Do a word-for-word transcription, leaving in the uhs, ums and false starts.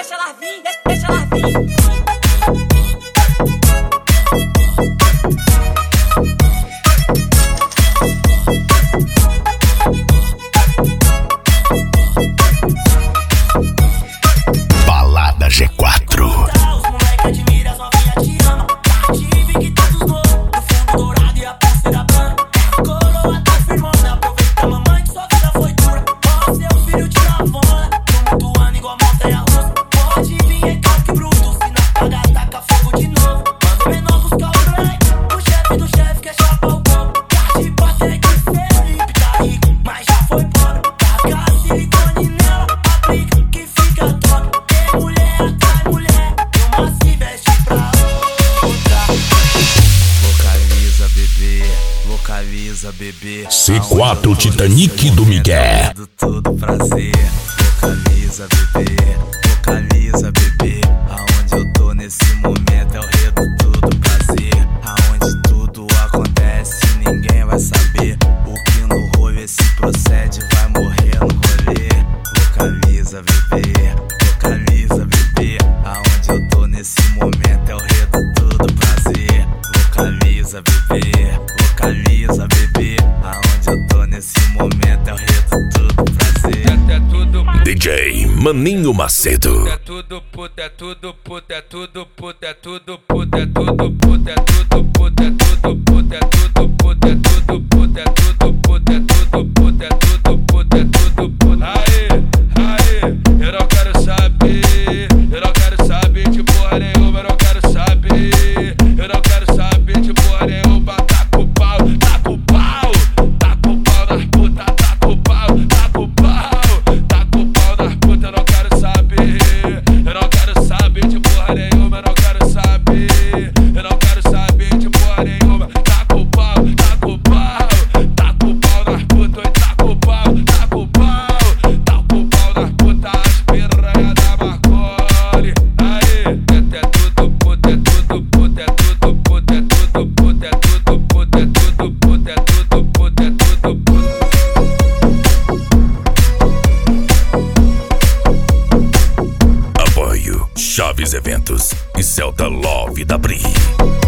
deixa ela vir, deixa ela vir. Balada G quatro. Os moleque admira, as novinha te ama. Tive que todos loucos, no fundo dourado e a pulseira branca. Coroa tá firmona, aproveita mamãe que sua vida foi dura. Ó, seu filho de lavona, tumultuando igual montanha russa. Pode vir em calque bruto, se não pagar taca fogo de novo. Manda o menor buscar o break, o chefe do chefe quer chapar o copo. Cate Patrick Felipe tá rico, mas já foi pobre. Taca silicone nela, aplica que fica top. Tem mulher atrai mulher, e uma se veste pra outra. Localiza bebê, localiza bebê. C quatro Titanic do Miguel. Todo prazer. Localiza bebê, localiza bebê. Aonde eu tô nesse momento é o reduto do prazer. Aonde tudo acontece ninguém vai saber. O que no rolê se procede vai morrer no rolê. Localiza bebê, localiza bebê. Aonde eu tô nesse momento é o reduto do prazer. Localiza bebê, localiza bebê. Aonde eu tô nesse momento é o reduto do prazer. É tudo D J Maninho Macedo. É tudo puta, é tudo puta, é tudo puta, é tudo puta, é tudo puta, é tudo puta, é tudo puta, é tudo puta, é tudo puta, é tudo puta, é tudo puta, é tudo puta, é tudo puta. Aê, aê, eu não quero saber, eu não quero saber de porra nenhuma, eu não quero saber, eu não quero saber de porra nenhuma. Taca o pau, taca o pau, taca o pau nas putas, taca o pau, taca o pau, taca o pau nas putas, eu não quero saber, eu não quero saber de porra nenhuma, eu não quero saber, eu não quero saber de porra nenhuma. Taca o pau, taca o pau, taca o pau nas putas, taca o pau, taca o pau, taca o pau nas putas, as piranha da Marconi. Aê, é, é tudo puta, é tudo puta, é tudo puta, é tudo puta, é tudo puta, é tudo puta, é tudo puta, é tudo puta. Apoio Chaves Eventos e Celta Love da Bri.